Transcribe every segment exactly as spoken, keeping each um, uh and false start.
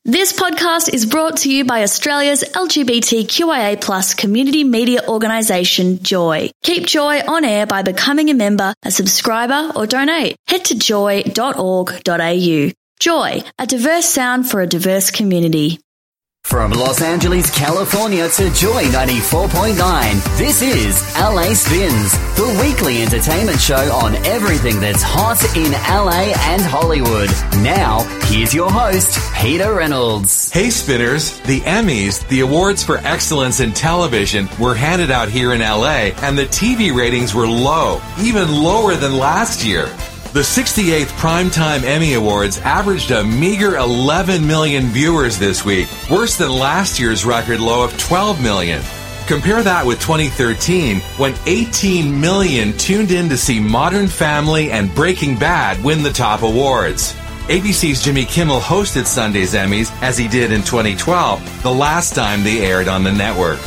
This podcast is brought to you by Australia's L G B T Q I A plus community media organisation, Joy. Keep Joy on air by becoming a member, a subscriber or donate. Head to joy dot org dot a u. Joy, a diverse sound for a diverse community. From Los Angeles, California to Joy ninety-four point nine, this is L A Spins, the weekly entertainment show on everything that's hot in L A and Hollywood. Now, here's your host, Peter Reynolds. Hey Spinners, the Emmys, the awards for excellence in television, were handed out here in L A, and the T V ratings were low, even lower than last year. The sixty-eighth Primetime Emmy Awards averaged a meager eleven million viewers this week, worse than last year's record low of twelve million. Compare that with twenty thirteen, when eighteen million tuned in to see Modern Family and Breaking Bad win the top awards. A B C's Jimmy Kimmel hosted Sunday's Emmys, as he did in twenty twelve, the last time they aired on the network.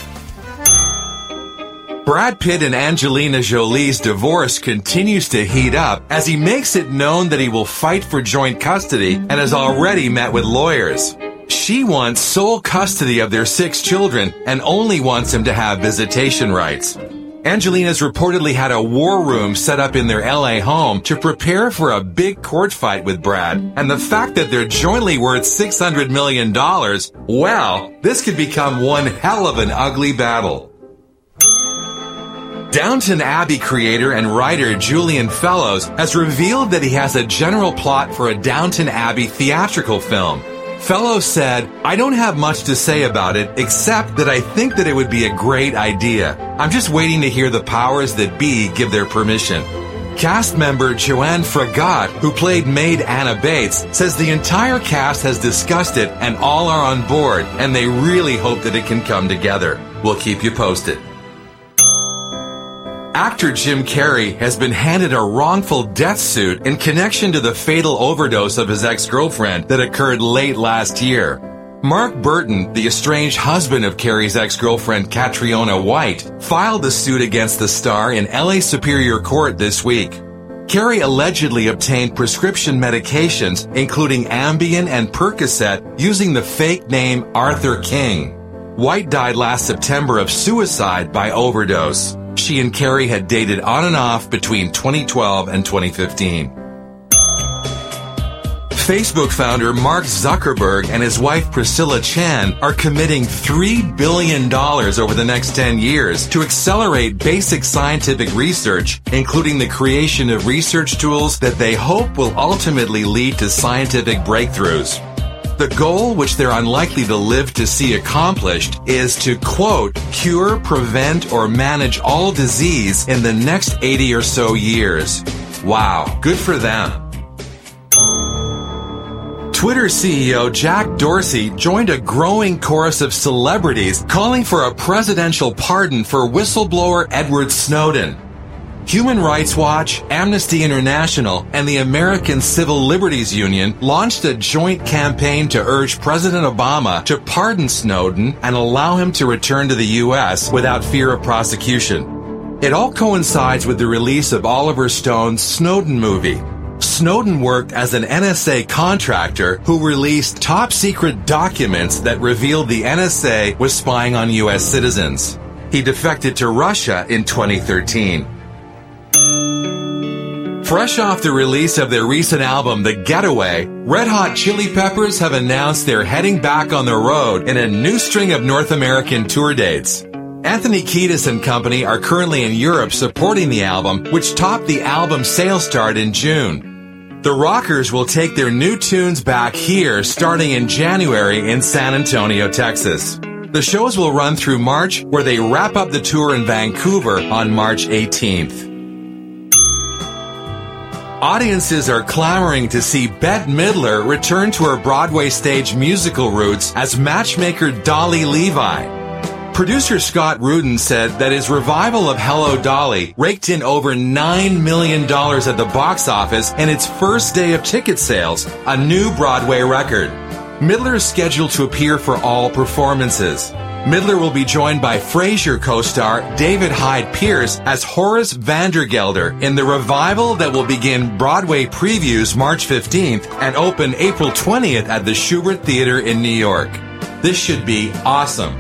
Brad Pitt and Angelina Jolie's divorce continues to heat up as he makes it known that he will fight for joint custody and has already met with lawyers. She wants sole custody of their six children and only wants him to have visitation rights. Angelina's reportedly had a war room set up in their L A home to prepare for a big court fight with Brad, and the fact that they're jointly worth six hundred million dollars, well, this could become one hell of an ugly battle. Downton Abbey creator and writer Julian Fellowes has revealed that he has a general plot for a Downton Abbey theatrical film. Fellowes said, "I don't have much to say about it except that I think that it would be a great idea. I'm just waiting to hear the powers that be give their permission." Cast member Joanne Fragott, who played Maid Anna Bates, says the entire cast has discussed it and all are on board, and they really hope that it can come together. We'll keep you posted. Actor Jim Carrey has been handed a wrongful death suit in connection to the fatal overdose of his ex-girlfriend that occurred late last year. Mark Burton, the estranged husband of Carrey's ex-girlfriend Catriona White, filed the suit against the star in L A Superior Court this week. Carrey allegedly obtained prescription medications, including Ambien and Percocet, using the fake name Arthur King. White died last September of suicide by overdose. She and Carrey had dated on and off between twenty twelve and twenty fifteen. Facebook founder Mark Zuckerberg and his wife Priscilla Chan are committing three billion dollars over the next ten years to accelerate basic scientific research, including the creation of research tools that they hope will ultimately lead to scientific breakthroughs. The goal, which they're unlikely to live to see accomplished, is to, quote, cure, prevent, or manage all disease in the next eighty or so years. Wow, good for them. Twitter C E O Jack Dorsey joined a growing chorus of celebrities calling for a presidential pardon for whistleblower Edward Snowden. Human Rights Watch, Amnesty International, and the American Civil Liberties Union launched a joint campaign to urge President Obama to pardon Snowden and allow him to return to the U S without fear of prosecution. It all coincides with the release of Oliver Stone's Snowden movie. Snowden worked as an N S A contractor who released top-secret documents that revealed the N S A was spying on U S citizens. He defected to Russia in twenty thirteen. Fresh off the release of their recent album, The Getaway, Red Hot Chili Peppers have announced they're heading back on the road in a new string of North American tour dates. Anthony Kiedis and company are currently in Europe supporting the album, which topped the album sales chart in June. The Rockers will take their new tunes back here starting in January in San Antonio, Texas. The shows will run through March, where they wrap up the tour in Vancouver on March eighteenth. Audiences are clamoring to see Bette Midler return to her Broadway stage musical roots as matchmaker Dolly Levi. Producer Scott Rudin said that his revival of Hello Dolly raked in over nine million dollars at the box office in its first day of ticket sales, a new Broadway record. Midler is scheduled to appear for all performances. Midler will be joined by Frasier co-star David Hyde Pierce as Horace Vandergelder in the revival that will begin Broadway previews March fifteenth and open April twentieth at the Schubert Theater in New York. This should be awesome.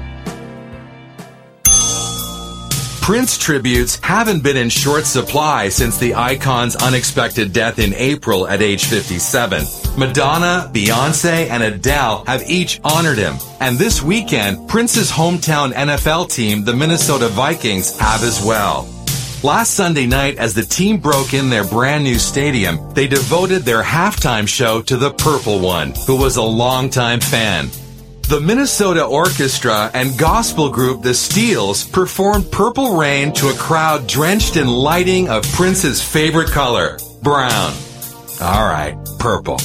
Prince tributes haven't been in short supply since the icon's unexpected death in April at age fifty-seven. Madonna, Beyonce, and Adele have each honored him. And this weekend, Prince's hometown N F L team, the Minnesota Vikings, have as well. Last Sunday night, as the team broke in their brand new stadium, they devoted their halftime show to the Purple One, who was a longtime fan. The Minnesota Orchestra and gospel group The Steels performed Purple Rain to a crowd drenched in lighting of Prince's favorite color, brown. All right, purple.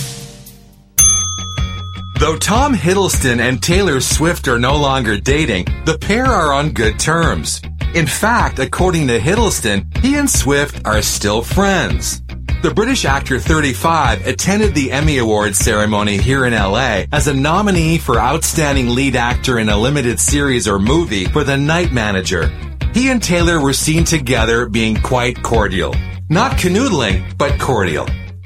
Though Tom Hiddleston and Taylor Swift are no longer dating, the pair are on good terms. In fact, according to Hiddleston, he and Swift are still friends. The British actor thirty-five attended the Emmy Awards ceremony here in L A as a nominee for Outstanding Lead Actor in a Limited Series or Movie for The Night Manager. He and Taylor were seen together being quite cordial. Not canoodling, but cordial.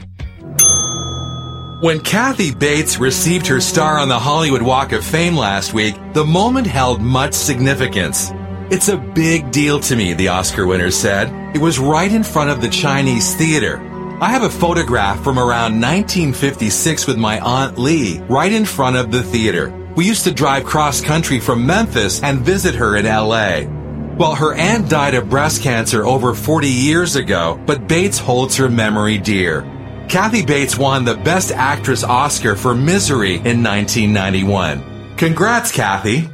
When Kathy Bates received her star on the Hollywood Walk of Fame last week, the moment held much significance. "It's a big deal to me," the Oscar winner said. "It was right in front of the Chinese Theater. I have a photograph from around nineteen fifty-six with my Aunt Lee right in front of the theater. We used to drive cross-country from Memphis and visit her in L A. Well, her aunt died of breast cancer over forty years ago, but Bates holds her memory dear." Kathy Bates won the Best Actress Oscar for Misery in nineteen ninety-one. Congrats, Kathy.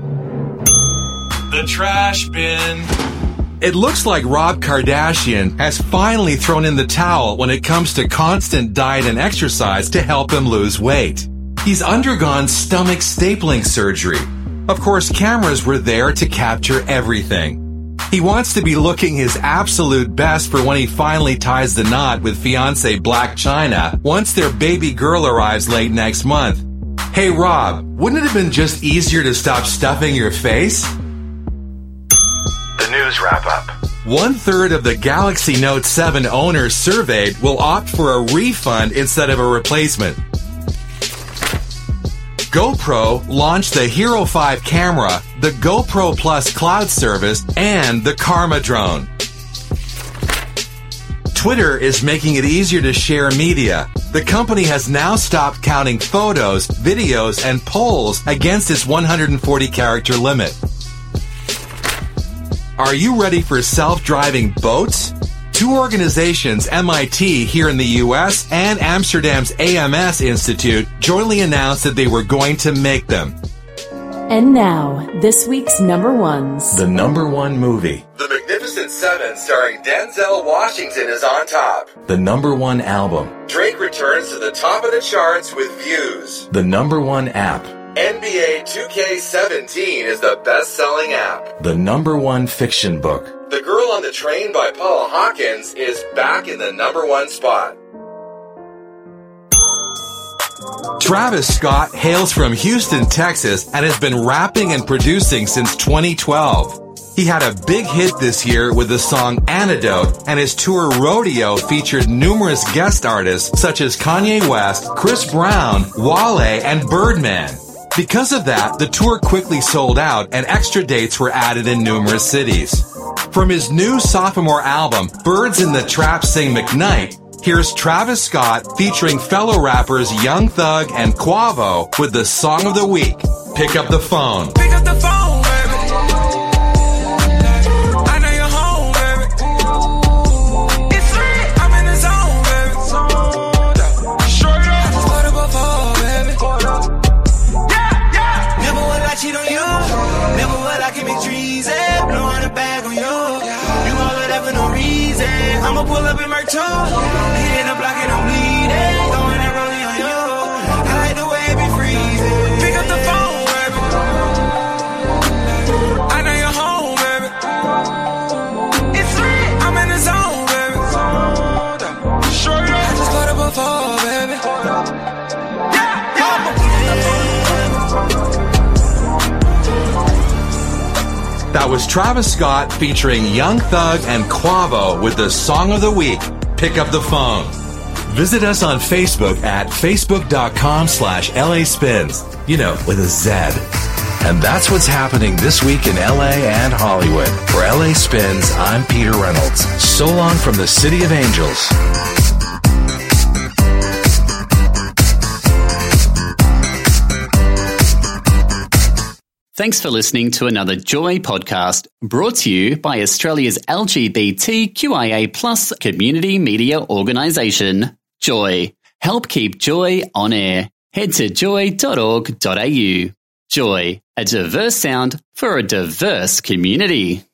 The trash bin. It looks like Rob Kardashian has finally thrown in the towel when it comes to constant diet and exercise to help him lose weight. He's undergone stomach stapling surgery. Of course, cameras were there to capture everything. He wants to be looking his absolute best for when he finally ties the knot with fiancée Blac Chyna once their baby girl arrives late next month. Hey Rob, wouldn't it have been just easier to stop stuffing your face? The news wrap-up. One-third of the Galaxy Note seven owners surveyed will opt for a refund instead of a replacement. GoPro launched the Hero five camera, the GoPro Plus cloud service, and the Karma drone. Twitter is making it easier to share media. The company has now stopped counting photos, videos, and polls against its one hundred forty character limit. Are you ready for self-driving boats? Two organizations, M I T here in the U S and Amsterdam's A M S Institute, jointly announced that they were going to make them. And now, this week's number ones. The number one movie. The Magnificent Seven starring Denzel Washington is on top. The number one album. Drake returns to the top of the charts with Views. The number one app. N B A two K seventeen is the best-selling app. The number one fiction book. The Girl on the Train by Paula Hawkins is back in the number one spot. Travis Scott hails from Houston, Texas, and has been rapping and producing since twenty twelve. He had a big hit this year with the song Antidote, and his tour Rodeo featured numerous guest artists such as Kanye West, Chris Brown, Wale, and Birdman. Because of that, the tour quickly sold out and extra dates were added in numerous cities. From his new sophomore album, Birds in the Trap Sing McKnight, here's Travis Scott featuring fellow rappers Young Thug and Quavo with the Song of the Week, Pick Up the Phone. Pick up the phone, baby. I know you're home, baby. It's lit. I'm in the zone, baby. Straight up. I just bought it before, baby. Yeah, yeah. Never will I cheat on you. Never will I commit treason. Blowing a bag on you. You all of that for no reason. I'ma pull up in my toe. Hitting the block and I'm bleeding. Throwing that rolling on you. I like the way it be freezing. Pick up the phone. was Travis Scott featuring Young Thug and Quavo with the Song of the Week, Pick Up the Phone. Visit us on Facebook at facebook.com slash LA Spins, you know, with a Z. And that's what's happening this week in L A and Hollywood. For L A Spins, I'm Peter Reynolds. So long from the City of Angels. Thanks for listening to another Joy podcast brought to you by Australia's L G B T Q I A plus community media organisation, Joy. Help keep Joy on air. Head to joy dot org dot a u. Joy, a diverse sound for a diverse community.